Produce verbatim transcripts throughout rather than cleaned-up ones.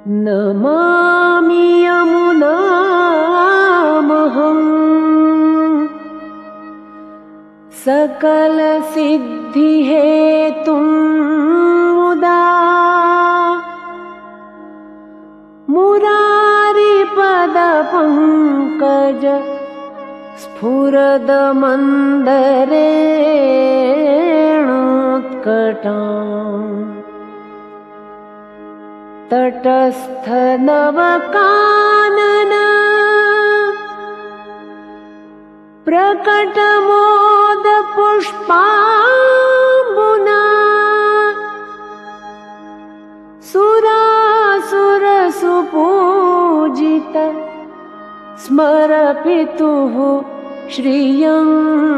नमामि यमुनामहम् सकलसिद्धिहेतुं मुदा मुरारिपदपङ्कज स्फुरदमन्दरेणोत्कटाम् तटस्थनवकानन प्रकटमोदपुष्पाम्बुना सुरासुरसुपूजित स्मरपितुः श्रियं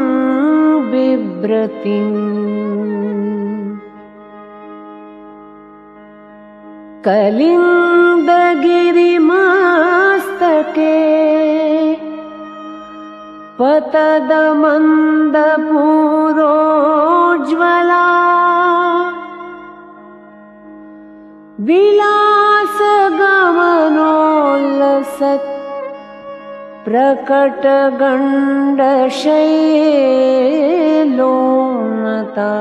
बिभ्रतिम् कलिन्दगिरिमस्तके पतदमन्दपूरोज्ज्वला विलासगमनोल्लसत् प्रकटगण्डशैलोन्नता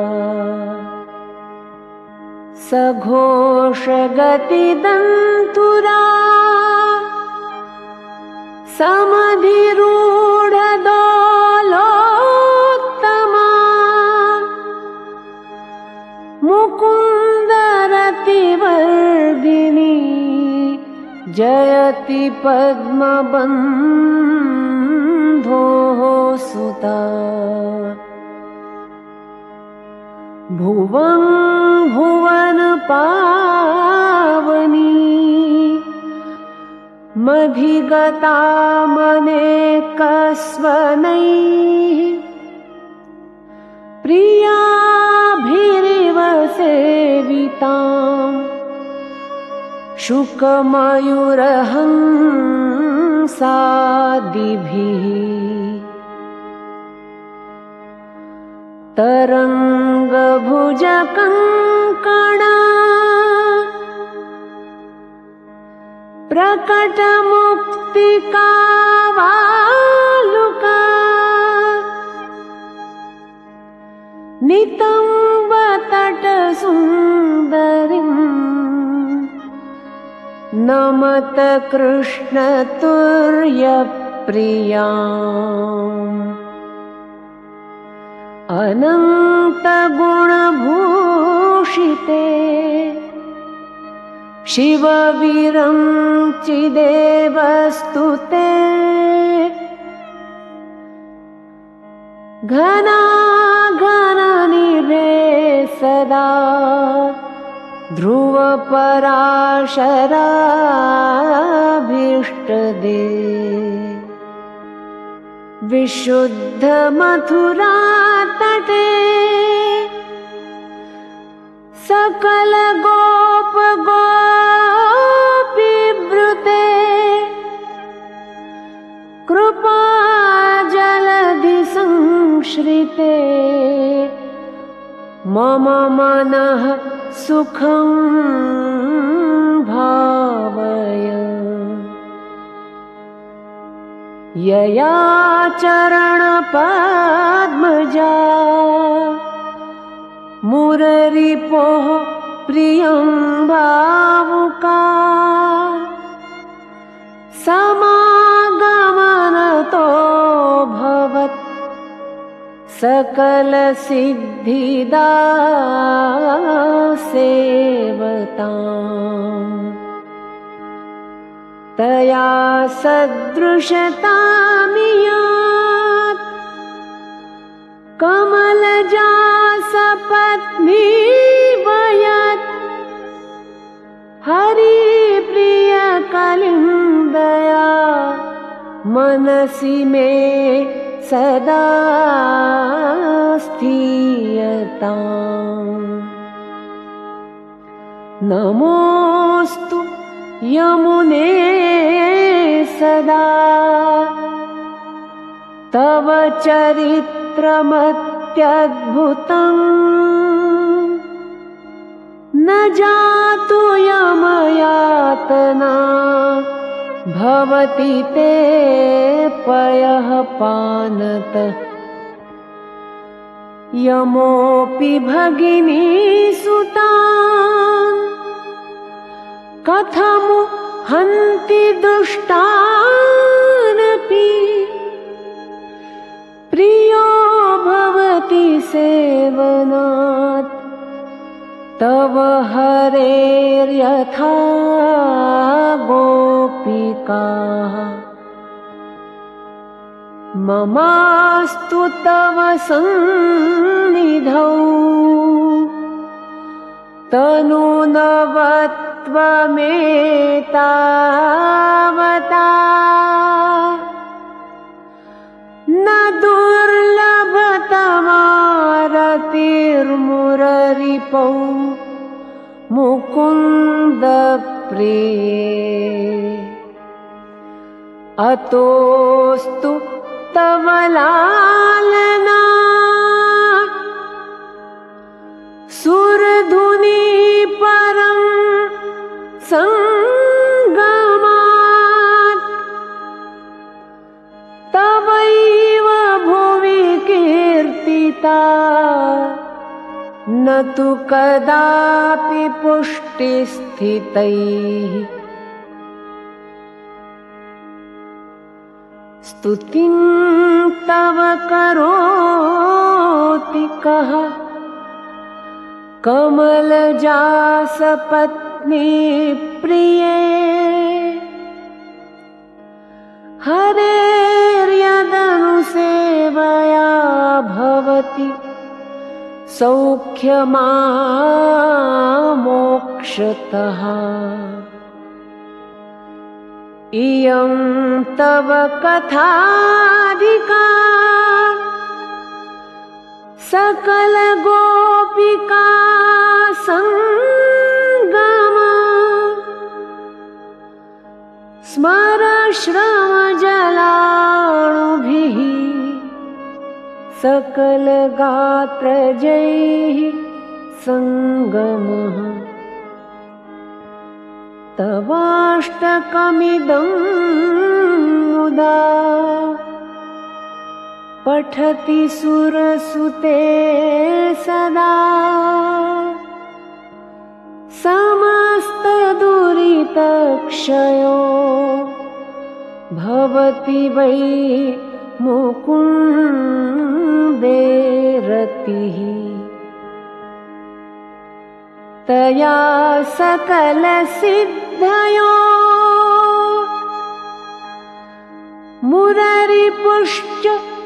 सघोषगतिदन्तुरा समधिरूढदोलोत्तमा मुकुन्दरतिवर्धिनी जयति पद्मबन्धोः सुता भुवं भुवनपावनी मधिगतामनेकस्वनैः प्रियाभिरिव सेविताम् शुकमयूरहंसादिभिः तरङ्गभुजकङ्कणा प्रकटमुक्तिकावालुका नितम्बतटसुन्दरीम् नमत कृष्णतुर्यप्रियाम् अनन्तगुणभूषिते शिवविरञ्चिदेवस्तुते घनाघननिभे सदा ध्रुवपराशराभीष्टदे विशुद्धमथुरातटे सकलगोपगोपीवृते कृपाजलधिसंश्रिते मम मनः सुखं भावय यया चरणपद्मजा मुररिपोः प्रियं भावुका समागमनतो भवत् सकलसिद्धिदा सेवताम् तया सदृशतामियात् कमलजा सपत्नी वयत् हरिप्रियकलिन्दया मनसि मे सदा स्थीयताम् नमोऽस्तु यमुने सदा तव चरित्रमत्यद्भुतम् न जातु यमयातना भवति ते पयः पानतः यमोऽपि भगिनी सुतान् कथमु हन्ति दुष्टानपि प्रियो भवति सेवनात् तव हरेर्यथा गोपिकाः ममास्तु तव सन्निधौ तनूनवत्वमेतावता न दुर्लभतमारतिर्मुररिपौ मुकुन्द प्रिये अतोऽस्तु तव लालना सुरधुनी परं संगमात् तवैव भुवि कीर्तिता न तु कदापि पुष्टिस्थितैः स्तुतिं तव करोति कः कमलजासपत्नी प्रिये हरेर्यदनुसेवया भवति सौख्यमामोक्षतः इयं तव कथाधिका सकलगोपिका सङ्गमा स्मर श्रमजलाणुभिः सकलगात्रजैः सङ्गमः तवाष्टकमिदं मुदा पठति सुरसुते सदा समस्तदुरितक्षयो भवति वै मुकुन्दे रतिः तया सकलसिद्धयो मुररिपुश्च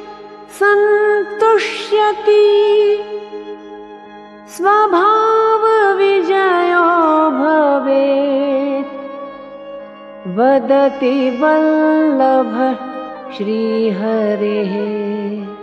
सन्तुष्यति स्वभावविजयो भवेत् वदति वल्लभः श्रीहरेः।